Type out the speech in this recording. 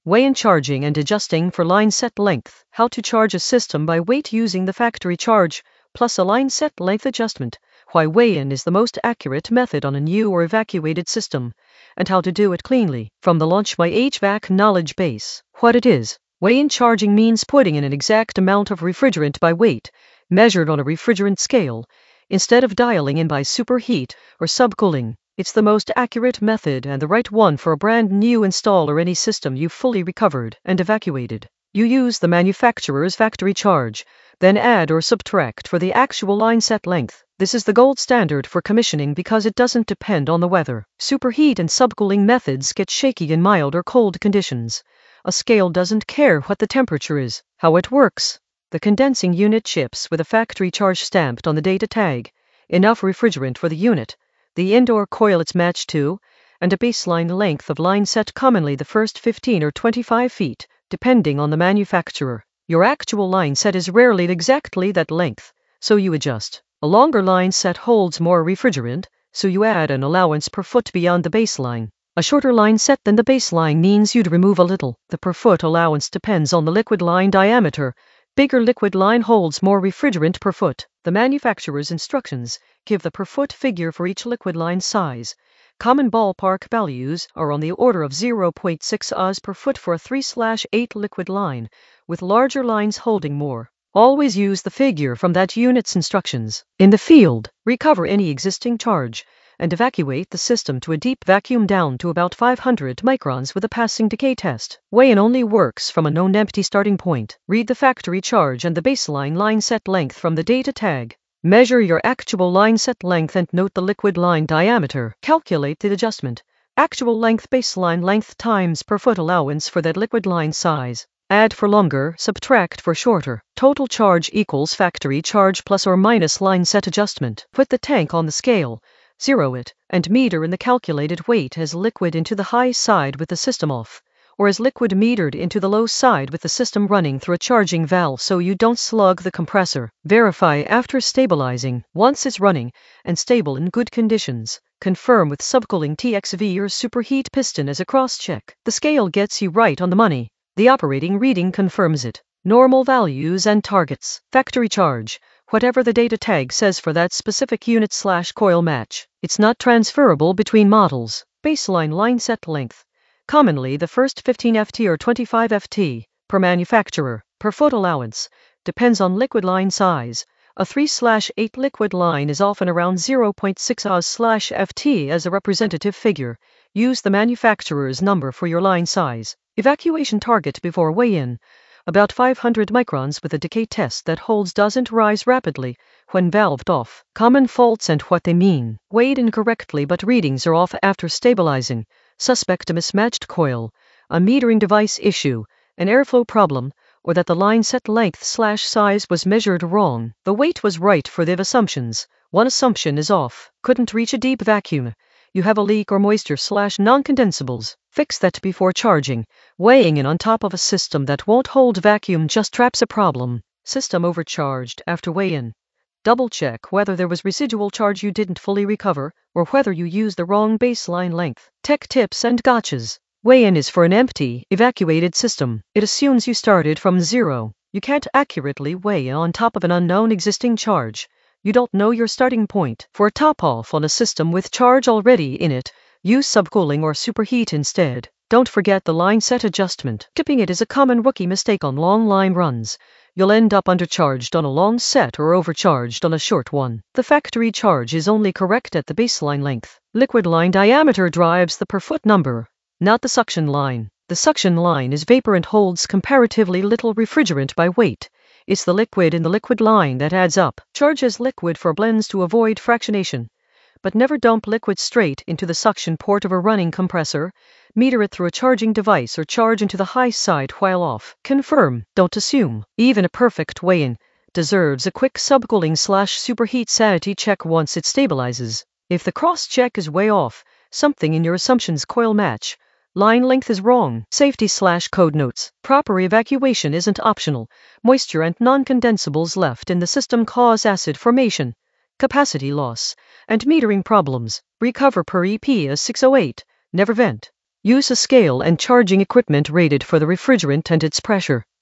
Weigh-in charging and adjusting for line set length. How to charge a system by weight using the factory charge plus a line set length adjustment. Why weigh-in is the most accurate method on a new or evacuated system, and how to do it cleanly. From the Launch My HVAC knowledge base. What it is. Weigh-in charging means putting in an exact amount of refrigerant by weight, measured on a refrigerant scale, instead of dialing in by superheat or subcooling. It's the most accurate method and the right one for a brand new install or any system you've fully recovered and evacuated. You use the manufacturer's factory charge, then add or subtract for the actual line set length. This is the gold standard for commissioning because it doesn't depend on the weather. Superheat and subcooling methods get shaky in mild or cold conditions. A scale doesn't care what the temperature is. How it works. The condensing unit ships with a factory charge stamped on the data tag, enough refrigerant for the unit, the indoor coil it's matched to, and a baseline length of line set, commonly the first 15 or 25 feet, depending on the manufacturer. Your actual line set is rarely exactly that length, so you adjust. A longer line set holds more refrigerant, so you add an allowance per foot beyond the baseline. A shorter line set than the baseline means you'd remove a little. The per foot allowance depends on the liquid line diameter. Bigger liquid line holds more refrigerant per foot. The manufacturer's instructions give the per foot figure for each liquid line size. Common ballpark values are on the order of 0.6 Oz per foot for a 3/8 liquid line, with larger lines holding more. Always use the figure from that unit's instructions. In the field, recover any existing charge and evacuate the system to a deep vacuum down to about 500 microns with a passing decay test. Weigh-in only works from a known empty starting point. Read the factory charge and the baseline line set length from the data tag. Measure your actual line set length and note the liquid line diameter. Calculate the adjustment. Actual length baseline length times per foot allowance for that liquid line size. Add for longer, subtract for shorter. Total charge equals factory charge plus or minus line set adjustment. Put the tank on the scale. Zero it, and meter in the calculated weight as liquid into the high side with the system off, or as liquid metered into the low side with the system running through a charging valve so you don't slug the compressor. Verify after stabilizing. Once it's running and stable in good conditions, confirm with subcooling TXV or superheat piston as a cross-check. The scale gets you right on the money. The operating reading confirms it. Normal values and targets. Factory charge. Whatever the data tag says for that specific unit/coil match. It's not transferable between models. Baseline line set length. Commonly the first 15 FT or 25 FT per manufacturer. Per foot allowance. Depends on liquid line size. A 3/8 liquid line is often around 0.6 Oz/FT as a representative figure. Use the manufacturer's number for your line size. Evacuation target before weigh-in. About 500 microns with a decay test that holds doesn't rise rapidly when valved off. Common faults and what they mean. Weighed incorrectly but readings are off after stabilizing. Suspect a mismatched coil, a metering device issue, an airflow problem, or that the line set length/size was measured wrong. The weight was right for the assumptions. One assumption is off. Couldn't reach a deep vacuum. You have a leak or moisture/non-condensables. Fix that before charging. Weighing in on top of a system that won't hold vacuum just traps a problem. System overcharged after weigh-in. Double check whether there was residual charge you didn't fully recover or whether you used the wrong baseline length. Tech tips and gotchas. Weigh-in is for an empty, evacuated system. It assumes you started from zero. You can't accurately weigh on top of an unknown existing charge. You don't know your starting point. For a top-off on a system with charge already in it, use subcooling or superheat instead. Don't forget the line set adjustment. Skipping it is a common rookie mistake on long line runs. You'll end up undercharged on a long set or overcharged on a short one. The factory charge is only correct at the baseline length. Liquid line diameter drives the per foot number, not the suction line. The suction line is vapor and holds comparatively little refrigerant by weight. It's the liquid in the liquid line that adds up. Charge as liquid for blends to avoid fractionation, but never dump liquid straight into the suction port of a running compressor. Meter it through a charging device or charge into the high side while off. Confirm, don't assume. Even a perfect weigh-in deserves a quick subcooling/superheat sanity check once it stabilizes. If the cross-check is way off, something in your assumptions coil match, line length is wrong. Safety/code notes. Proper evacuation isn't optional. Moisture and non-condensables left in the system cause acid formation, capacity loss, and metering problems. Recover per EP as 608. Never vent. Use a scale and charging equipment rated for the refrigerant and its pressure.